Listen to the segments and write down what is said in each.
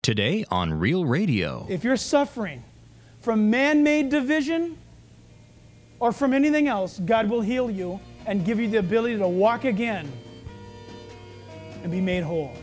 Today on Real Radio. If you're suffering from man-made division or from anything else, God will heal you and give you the ability to walk again and be made whole.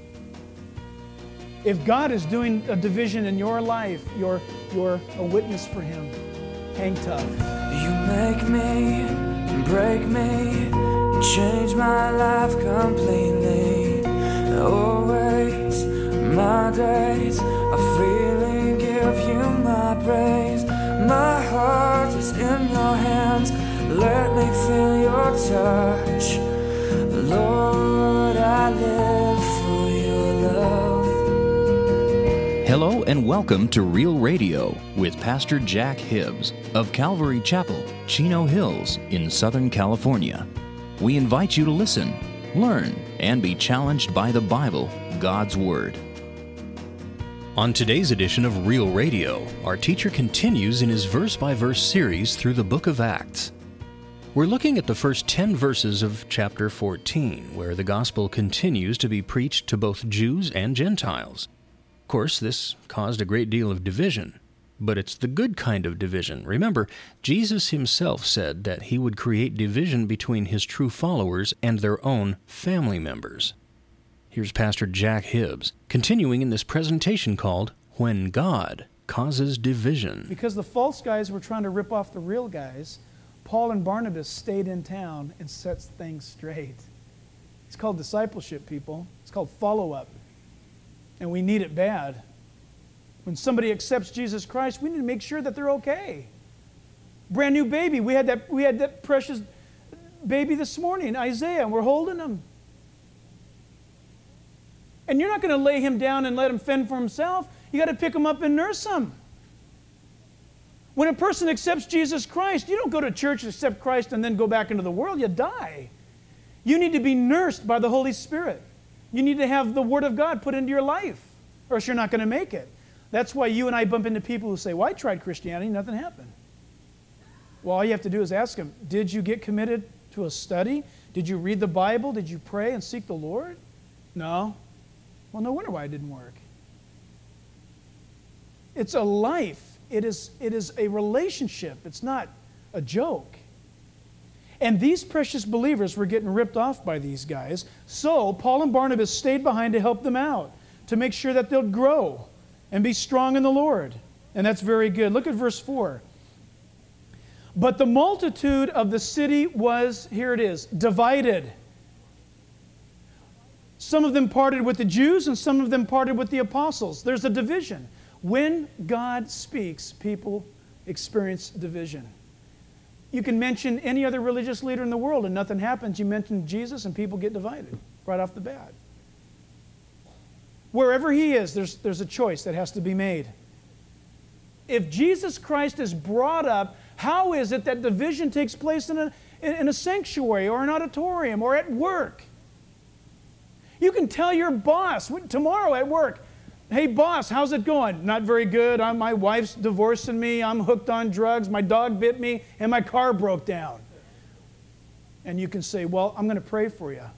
If God is doing a division in your life, you're a witness for Him. Hang tough. You make me, break me, change my life completely. Always, my days are freely give you my praise. My heart is in your hands. Let me feel your touch. Lord, I live for your love. Hello and welcome to Real Radio with Pastor Jack Hibbs of Calvary Chapel, Chino Hills in Southern California. We invite you to listen, learn, and be challenged by the Bible, God's Word. On today's edition of Real Radio, our teacher continues in his verse-by-verse series through the book of Acts. We're looking at the first 10 verses of chapter 14, where the gospel continues to be preached to both Jews and Gentiles. Of course, this caused a great deal of division, but it's the good kind of division. Remember, Jesus himself said that he would create division between his true followers and their own family members. Here's Pastor Jack Hibbs, continuing in this presentation called When God Causes Division. Because the false guys were trying to rip off the real guys, Paul and Barnabas stayed in town and set things straight. It's called discipleship, people. It's called follow-up. And we need it bad. When somebody accepts Jesus Christ, we need to make sure that they're okay. Brand new baby. We had that precious baby this morning, Isaiah, and we're holding him. And you're not going to lay him down and let him fend for himself. You got to pick him up and nurse him. When a person accepts Jesus Christ, you don't go to church, accept Christ, and then go back into the world. You die. You need to be nursed by the Holy Spirit. You need to have the Word of God put into your life, or else you're not going to make it. That's why you and I bump into people who say, well, I tried Christianity, nothing happened. Well, all you have to do is ask them, did you get committed to a study? Did you read the Bible? Did you pray and seek the Lord? No. Well, no wonder why it didn't work. It's a life. It is a relationship. It's not a joke. And these precious believers were getting ripped off by these guys. So Paul and Barnabas stayed behind to help them out, to make sure that they'll grow and be strong in the Lord. And that's very good. Look at verse 4. But the multitude of the city was, here it is, divided. Some of them parted with the Jews and some of them parted with the apostles. There's a division. When God speaks, people experience division. You can mention any other religious leader in the world and nothing happens. You mention Jesus and people get divided right off the bat. Wherever he is, there's a choice that has to be made. If Jesus Christ is brought up, how is it that division takes place in a sanctuary or an auditorium or at work? You can tell your boss tomorrow at work, hey boss, how's it going? Not very good. My wife's divorcing me. I'm hooked on drugs. My dog bit me and my car broke down. And you can say, well, I'm going to pray for you.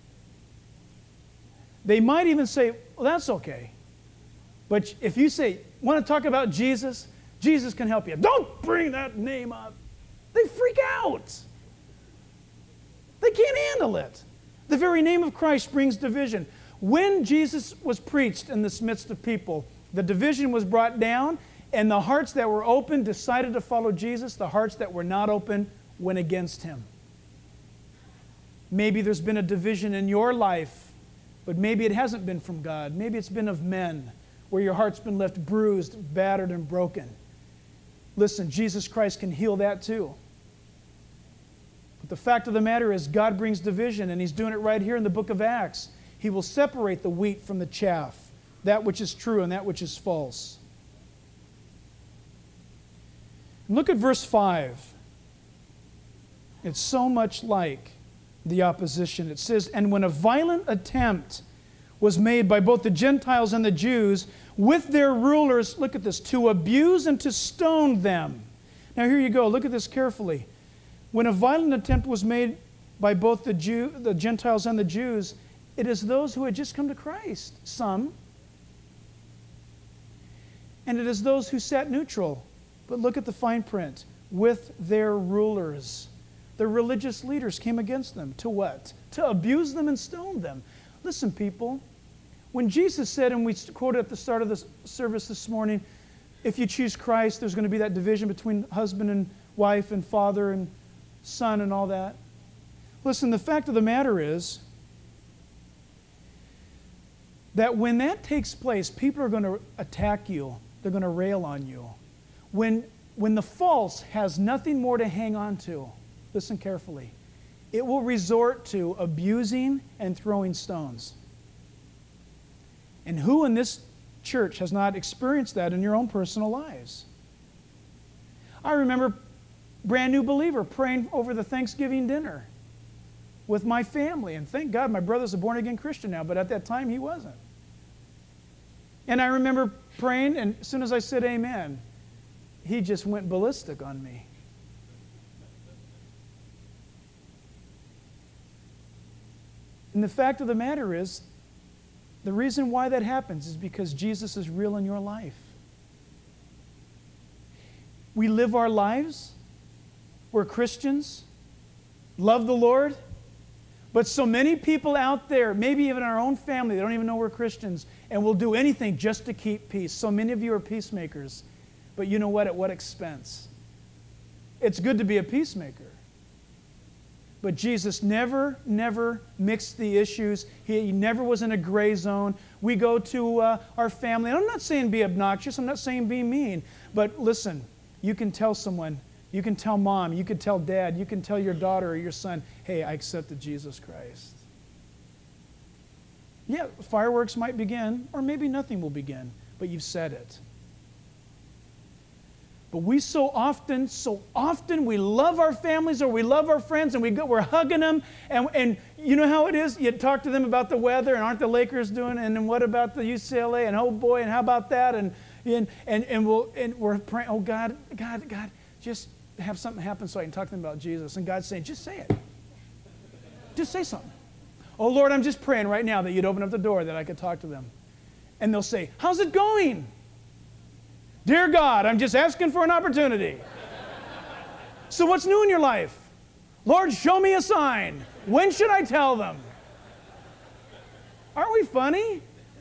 They might even say, well, that's okay. But if you say, want to talk about Jesus? Jesus can help you. Don't bring that name up. They freak out. They can't handle it. The very name of Christ brings division. When Jesus was preached in this midst of people, the division was brought down, and the hearts that were open decided to follow Jesus. The hearts that were not open went against him. Maybe there's been a division in your life, but maybe it hasn't been from God. Maybe it's been of men, where your heart's been left bruised, battered, and broken. Listen, Jesus Christ can heal that too. But the fact of the matter is God brings division, and he's doing it right here in the book of Acts. He will separate the wheat from the chaff, that which is true and that which is false. And look at verse 5. It's so much like the opposition. It says, and when a violent attempt was made by both the Gentiles and the Jews with their rulers, look at this, to abuse and to stone them. Now here you go, look at this carefully. When a violent attempt was made by both the Gentiles and the Jews, it is those who had just come to Christ. Some And it is those who sat neutral, but look at the fine print, with their rulers. The religious leaders came against them. To what? To abuse them and stone them. Listen, people, when Jesus said, and we quoted at the start of the service this morning, if you choose Christ, there's going to be that division between husband and wife and father and son and all that. Listen, the fact of the matter is that when that takes place, people are going to attack you. They're going to rail on you. When the false has nothing more to hang on to, listen carefully, it will resort to abusing and throwing stones. And who in this church has not experienced that in your own personal lives? I remember brand new believer praying over the Thanksgiving dinner with my family. And thank God my brother's a born-again Christian now, but at that time he wasn't. And I remember praying, and as soon as I said amen, he just went ballistic on me. And the fact of the matter is, the reason why that happens is because Jesus is real in your life. We live our lives, we're Christians, love the Lord, but so many people out there, maybe even our own family, they don't even know we're Christians, and will do anything just to keep peace. So many of you are peacemakers, but you know what? At what expense? It's good to be a peacemaker. But Jesus never mixed the issues. He never was in a gray zone. We go to our family. And I'm not saying be obnoxious. I'm not saying be mean. But listen, you can tell someone, you can tell mom, you can tell dad, you can tell your daughter or your son, hey, I accepted Jesus Christ. Yeah, fireworks might begin, or maybe nothing will begin, but you've said it. But we so often, we love our families or we love our friends and we're hugging them. And you know how it is? You talk to them about the weather and aren't the Lakers doing it? And then what about the UCLA? And oh boy, and how about that? And we're praying, oh God, just have something happen so I can talk to them about Jesus. And God's saying, just say it. Just say something. Oh Lord, I'm just praying right now that you'd open up the door that I could talk to them. And they'll say, how's it going? Dear God, I'm just asking for an opportunity. So what's new in your life? Lord, show me a sign. When should I tell them? Aren't we funny?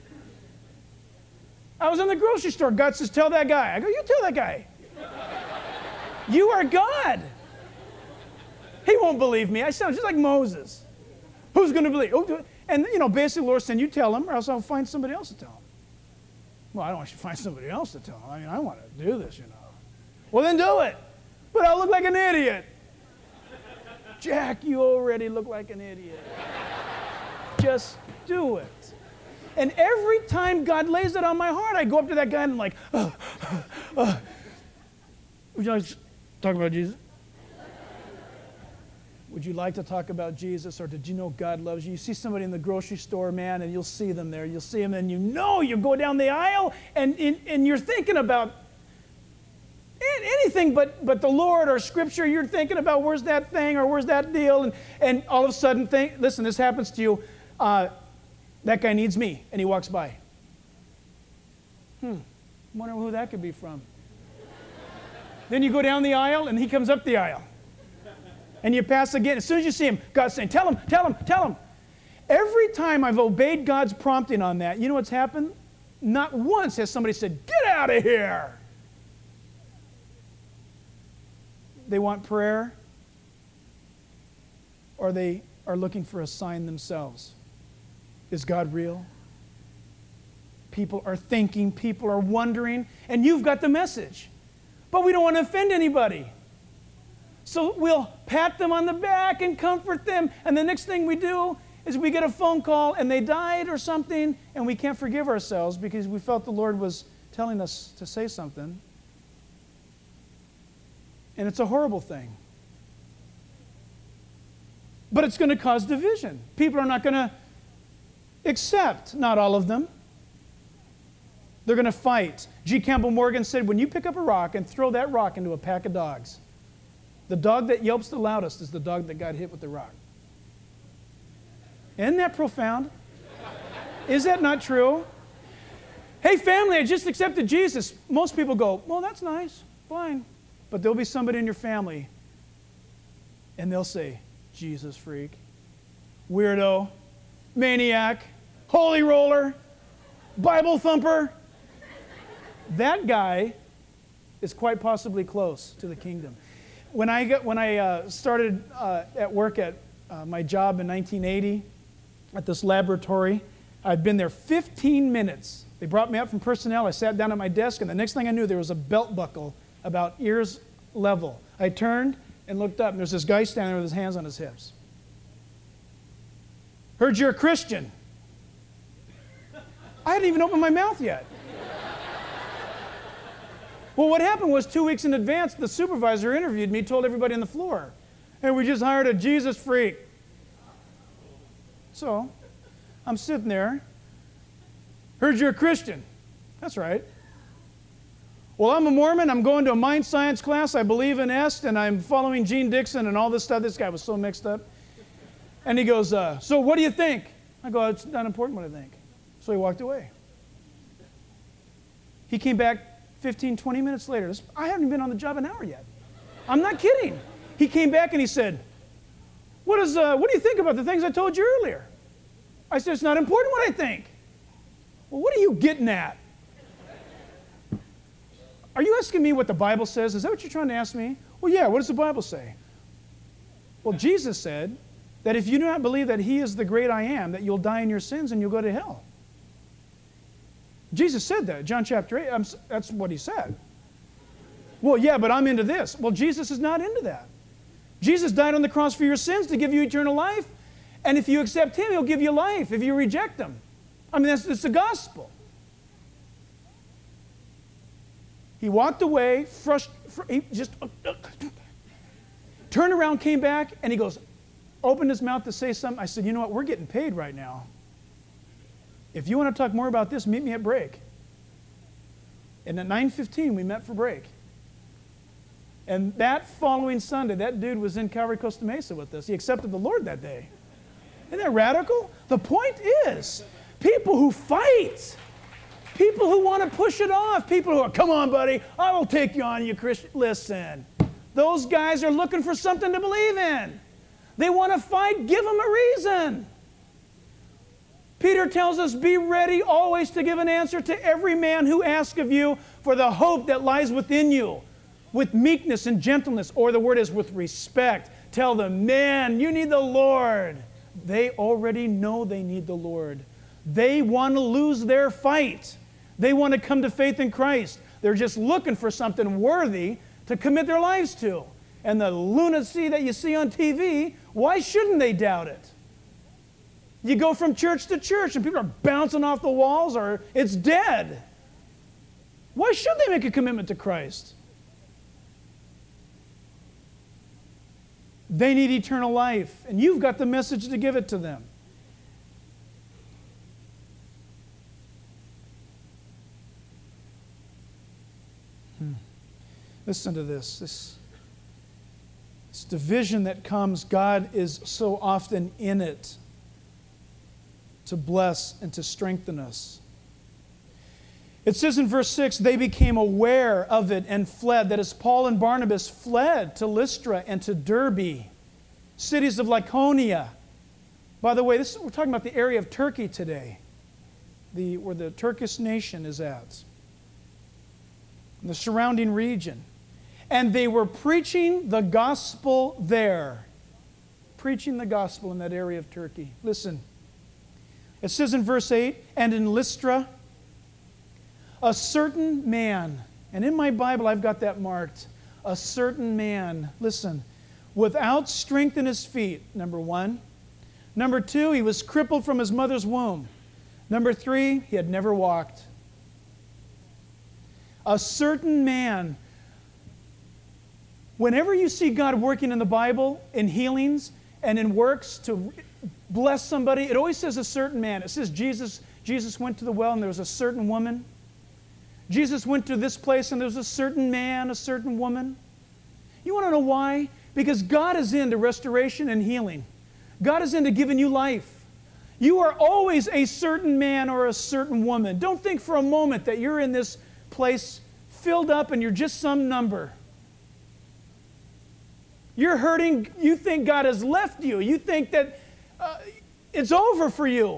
I was in the grocery store. God says, tell that guy. I go, you tell that guy. You are God. He won't believe me. I sound just like Moses. Who's going to believe? And, basically, Lord said, you tell him, or else I'll find somebody else to tell him. Well, I don't want you to find somebody else to tell him. I mean, I want to do this, Well, then do it. But I'll look like an idiot. Jack, you already look like an idiot. Just do it. And every time God lays it on my heart, I go up to that guy and I'm like, would you like to talk about Jesus? Would you like to talk about Jesus, or did you know God loves you? You see somebody in the grocery store, man, and you'll see them there. You'll see them, and you go down the aisle, and you're thinking about anything but the Lord or Scripture. You're thinking about where's that thing or where's that deal, and all of a sudden, listen, this happens to you. That guy needs me, and he walks by. Wonder who that could be from. Then you go down the aisle, and he comes up the aisle. And you pass again. As soon as you see him, God's saying, tell him. Every time I've obeyed God's prompting on that, you know what's happened? Not once has somebody said, get out of here. They want prayer, or they are looking for a sign themselves. Is God real? People are thinking, people are wondering, and you've got the message. But we don't want to offend anybody. So we'll pat them on the back and comfort them. And the next thing we do is we get a phone call and they died or something, and we can't forgive ourselves because we felt the Lord was telling us to say something. And it's a horrible thing. But it's going to cause division. People are not going to accept, not all of them. They're going to fight. G. Campbell Morgan said, when you pick up a rock and throw that rock into a pack of dogs, the dog that yelps the loudest is the dog that got hit with the rock. Isn't that profound? Is that not true? Hey, family, I just accepted Jesus. Most people go, well, that's nice, fine. But there'll be somebody in your family, and they'll say, Jesus freak, weirdo, maniac, holy roller, Bible thumper. That guy is quite possibly close to the kingdom. When I started at work at my job in 1980 at this laboratory, I'd been there 15 minutes. They brought me up from personnel. I sat down at my desk, and the next thing I knew, there was a belt buckle about ears level. I turned and looked up, and there's this guy standing there with his hands on his hips. Heard you're a Christian. I hadn't even opened my mouth yet. Well, what happened was 2 weeks in advance, the supervisor interviewed me, told everybody on the floor, and we just hired a Jesus freak. So, I'm sitting there. Heard you're a Christian. That's right. Well, I'm a Mormon. I'm going to a mind science class. I believe in Est, and I'm following Gene Dixon and all this stuff. This guy was so mixed up. And he goes, so what do you think? I go, it's not important what I think. So he walked away. He came back 15, 20 minutes later. I haven't been on the job an hour yet. I'm not kidding. He came back and he said, what do you think about the things I told you earlier? I said, it's not important what I think. Well, what are you getting at? Are you asking me what the Bible says? Is that what you're trying to ask me? Well, yeah, what does the Bible say? Well, Jesus said that if you do not believe that He is the great I am, that you'll die in your sins and you'll go to hell. Jesus said that, John chapter 8. That's what He said. Well, yeah, but I'm into this. Well, Jesus is not into that. Jesus died on the cross for your sins to give you eternal life. And if you accept Him, He'll give you life if you reject Him. I mean, that's the gospel. He walked away, he just turned around, came back, and he goes, opened his mouth to say something. I said, you know what, we're getting paid right now. If you want to talk more about this, meet me at break. And at 9:15, we met for break. And that following Sunday, that dude was in Calvary Costa Mesa with us. He accepted the Lord that day. Isn't that radical? The point is, people who fight, people who want to push it off, people who are, come on, buddy, I will take you on, you Christian. Listen, those guys are looking for something to believe in. They want to fight, give them a reason. Peter tells us, be ready always to give an answer to every man who asks of you for the hope that lies within you, with meekness and gentleness, or the word is with respect. Tell them, man, you need the Lord. They already know they need the Lord. They want to lose their fight. They want to come to faith in Christ. They're just looking for something worthy to commit their lives to. And the lunacy that you see on TV, why shouldn't they doubt it? You go from church to church and people are bouncing off the walls or it's dead. Why should they make a commitment to Christ? They need eternal life, and you've got the message to give it to them. Listen to this. This division that comes, God is so often in it to bless and to strengthen us. It says in verse 6, they became aware of it and fled. That is, Paul and Barnabas fled to Lystra and to Derbe, cities of Lycaonia. By the way, we're talking about the area of Turkey today, where the Turkish nation is at, the surrounding region. And they were preaching the gospel there. Preaching the gospel in that area of Turkey. Listen. It says in verse 8, and in Lystra, a certain man, and in my Bible I've got that marked, a certain man, listen, without strength in his feet, number one. Number two, he was crippled from his mother's womb. Number three, he had never walked. A certain man. Whenever you see God working in the Bible, in healings and in works to bless somebody, it always says a certain man. It says Jesus went to the well and there was a certain woman. Jesus went to this place and there was a certain man, a certain woman. You want to know why? Because God is into restoration and healing. God is into giving you life. You are always a certain man or a certain woman. Don't think for a moment that you're in this place filled up and you're just some number. You're hurting. You think God has left you. You think that it's over for you.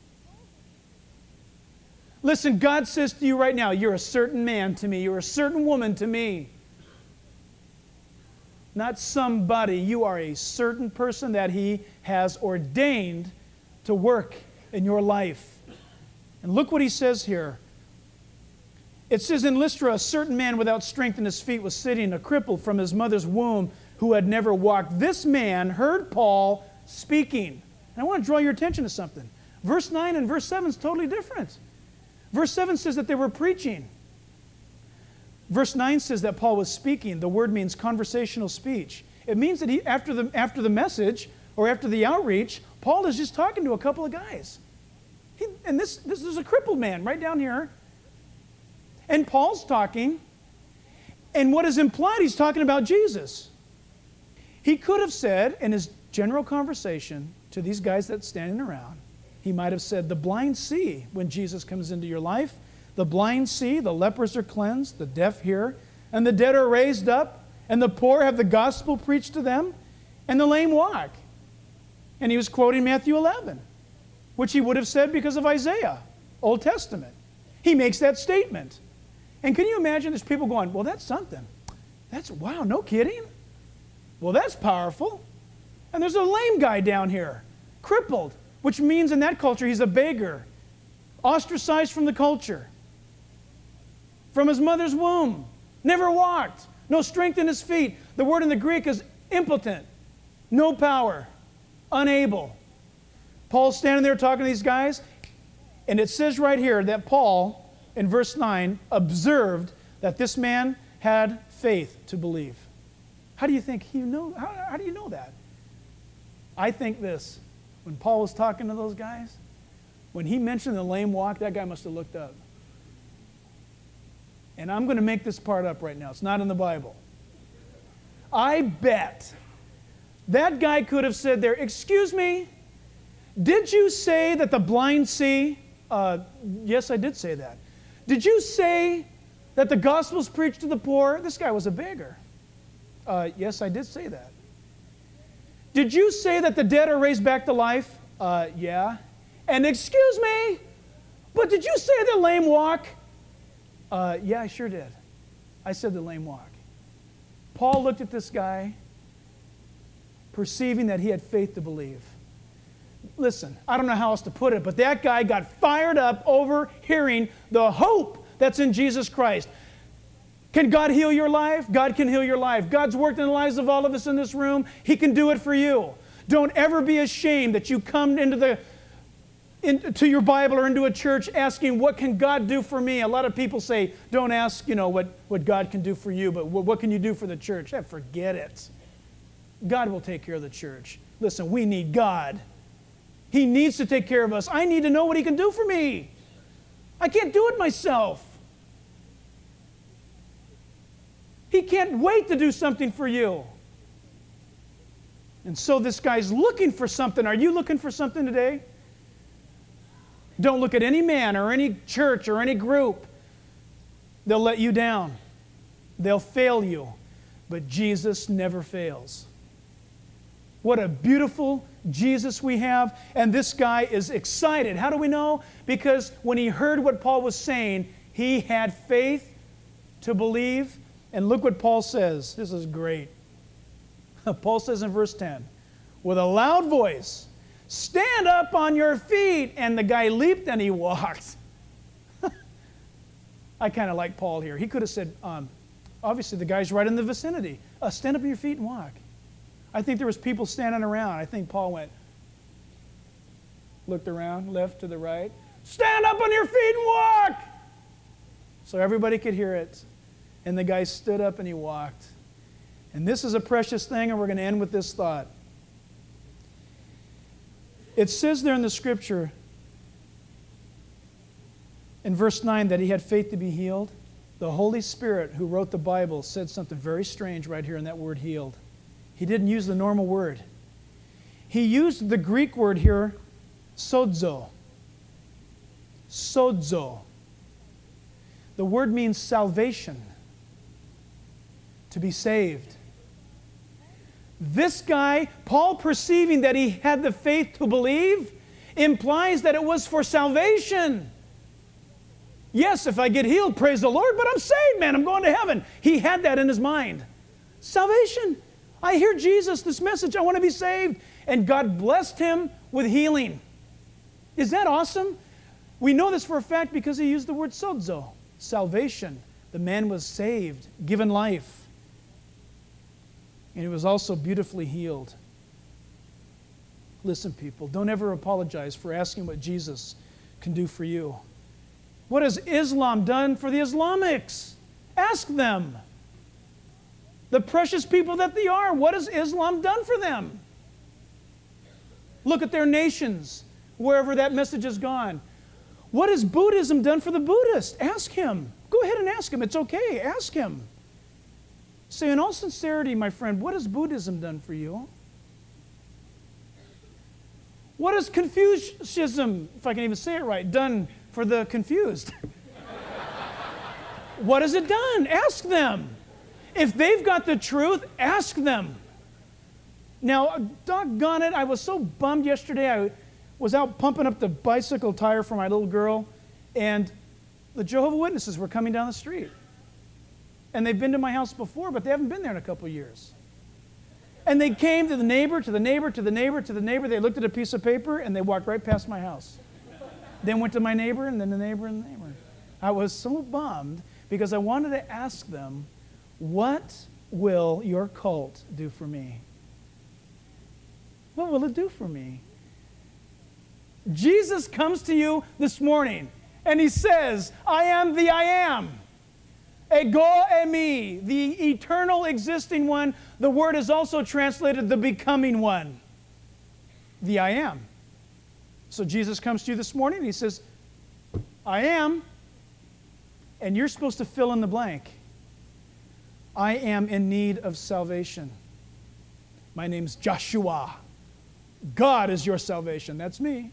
Listen, God says to you right now, you're a certain man to me. You're a certain woman to me. Not somebody. You are a certain person that He has ordained to work in your life. And look what He says here. It says, in Lystra, a certain man without strength in his feet was sitting, a cripple from his mother's womb, who had never walked. This man heard Paul speaking. And I want to draw your attention to something. Verse 9 and verse 7 is totally different. Verse 7 says that they were preaching. Verse 9 says that Paul was speaking. The word means conversational speech. It means that after the message or after the outreach, Paul is just talking to a couple of guys. This is a crippled man right down here. And Paul's talking. And what is implied, he's talking about Jesus. He could have said in his general conversation to these guys that's standing around, he might have said, the blind see when Jesus comes into your life. The blind see, the lepers are cleansed, the deaf hear, and the dead are raised up, and the poor have the gospel preached to them, and the lame walk. And he was quoting Matthew 11, which he would have said because of Isaiah, Old Testament. He makes that statement. And can you imagine there's people going, well, that's something. Wow, no kidding? Well, that's powerful. And there's a lame guy down here, crippled, which means in that culture he's a beggar, ostracized from the culture, from his mother's womb, never walked, no strength in his feet. The word in the Greek is impotent, no power, unable. Paul's standing there talking to these guys, and it says right here that Paul, in verse 9, observed that this man had faith to believe. How do you think he knew? How do you know that? I think this. When Paul was talking to those guys, when he mentioned the lame walk, that guy must have looked up. And I'm going to make this part up right now. It's not in the Bible. I bet that guy could have said there, excuse me, did you say that the blind see? Yes, I did say that. Did you say that the gospel's preached to the poor? This guy was a beggar. Yes, I did say that. Did you say that the dead are raised back to life? Yeah. And excuse me, but did you say the lame walk? Yeah, I sure did. I said the lame walk. Paul looked at this guy, perceiving that he had faith to believe. Listen, I don't know how else to put it, but that guy got fired up over hearing the hope that's in Jesus Christ. Can God heal your life? God can heal your life. God's worked in the lives of all of us in this room. He can do it for you. Don't ever be ashamed that you come into your Bible or into a church asking, what can God do for me? A lot of people say, don't ask, what God can do for you, but what can you do for the church? Forget it. God will take care of the church. Listen, we need God. He needs to take care of us. I need to know what He can do for me. I can't do it myself. He can't wait to do something for you. And so this guy's looking for something. Are you looking for something today? Don't look at any man or any church or any group. They'll let you down. They'll fail you. But Jesus never fails. What a beautiful Jesus we have. And this guy is excited. How do we know? Because when he heard what Paul was saying, he had faith to believe. And look what Paul says. This is great. Paul says in verse 10, with a loud voice, stand up on your feet. And the guy leaped and he walked. I kind of like Paul here. He could have said, obviously the guy's right in the vicinity. Stand up on your feet and walk. I think there was people standing around. I think Paul looked around, left to the right. Stand up on your feet and walk. So everybody could hear it. And the guy stood up and he walked. And this is a precious thing, and we're going to end with this thought. It says there in the scripture, in verse 9, that he had faith to be healed. The Holy Spirit, who wrote the Bible, said something very strange right here in that word healed. He didn't use the normal word. He used the Greek word here, Sozo. Sozo. The word means salvation, to be saved. This guy, Paul, perceiving that he had the faith to believe, implies that it was for salvation. Yes, if I get healed, praise the Lord, but I'm saved, man. I'm going to heaven. He had that in his mind. Salvation. I hear Jesus, this message, I want to be saved. And God blessed him with healing. Is that awesome? We know this for a fact because he used the word sozo, salvation. The man was saved, given life. And he was also beautifully healed. Listen, people, don't ever apologize for asking what Jesus can do for you. What has Islam done for the Islamics? Ask them. The precious people that they are, what has Islam done for them? Look at their nations, wherever that message has gone. What has Buddhism done for the Buddhist? Ask him. Go ahead and ask him. It's okay. Ask him. Say, in all sincerity, my friend, what has Buddhism done for you? What has Confucianism, if I can even say it right, done for the confused? What has it done? Ask them. If they've got the truth, ask them. Now, doggone it, I was so bummed yesterday. I was out pumping up the bicycle tire for my little girl, and the Jehovah's Witnesses were coming down the street. And they've been to my house before, but they haven't been there in a couple of years. And they came to the neighbor, to the neighbor, to the neighbor, to the neighbor. They looked at a piece of paper, and they walked right past my house. Then went to my neighbor, and then the neighbor, and the neighbor. I was so bummed because I wanted to ask them, what will your cult do for me? What will it do for me? Jesus comes to you this morning, and he says, I am the I am. Ego eimi, the eternal existing one. The word is also translated the becoming one. The I am. So Jesus comes to you this morning and he says, I am. And you're supposed to fill in the blank. I am in need of salvation. My name's Joshua. God is your salvation. That's me.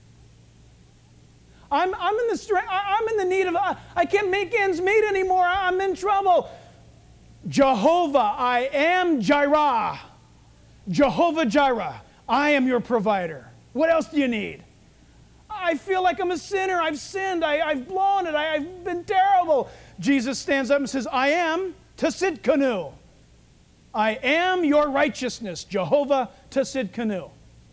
I'm in the need of, I can't make ends meet anymore. I'm in trouble. Jehovah, I am Jireh. Jehovah Jireh, I am your provider. What else do you need? I feel like I'm a sinner. I've sinned. I've blown it. I've been terrible. Jesus stands up and says, I am Tsidkenu. I am your righteousness, Jehovah Tsidkenu.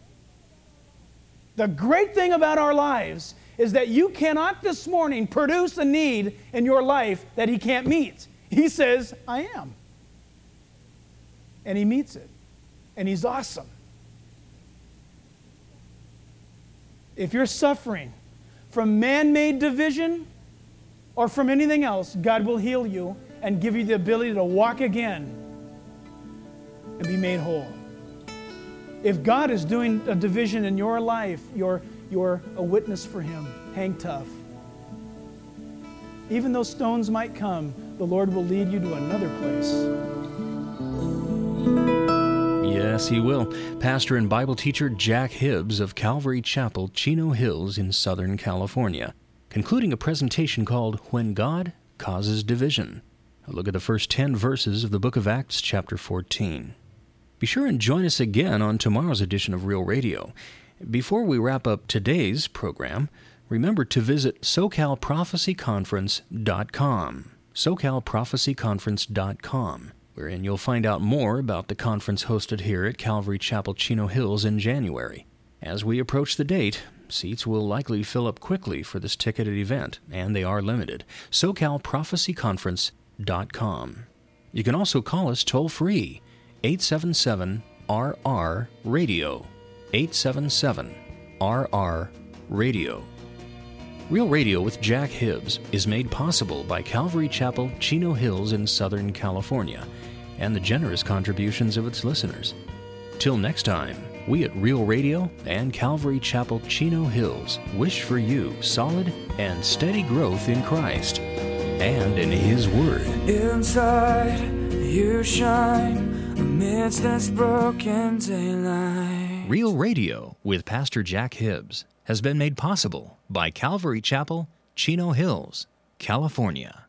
The great thing about our lives is that you cannot this morning produce a need in your life that he can't meet. He says, I am. And he meets it. And he's awesome. If you're suffering from man-made division or from anything else, God will heal you and give you the ability to walk again and be made whole. If God is doing a division in your life, you're a witness for him. Hang tough. Even though stones might come, the Lord will lead you to another place. Yes, he will. Pastor and Bible teacher Jack Hibbs of Calvary Chapel, Chino Hills in Southern California, concluding a presentation called When God Causes Division. A look at the first 10 verses of the book of Acts, chapter 14. Be sure and join us again on tomorrow's edition of Real Radio. Before we wrap up today's program, remember to visit SoCalProphecyConference.com, SoCalProphecyConference.com, wherein you'll find out more about the conference hosted here at Calvary Chapel, Chino Hills in January. As we approach the date, seats will likely fill up quickly for this ticketed event, and they are limited. SoCalProphecyConference.com. You can also call us toll-free, 877-RR-RADIO, 877-RR-RADIO. Real Radio with Jack Hibbs is made possible by Calvary Chapel, Chino Hills in Southern California, and the generous contributions of its listeners. Till next time, we at Real Radio and Calvary Chapel, Chino Hills wish for you solid and steady growth in Christ and in His Word. Inside you shine amidst this broken daylight. Real Radio with Pastor Jack Hibbs. has been made possible by Calvary Chapel, Chino Hills, California.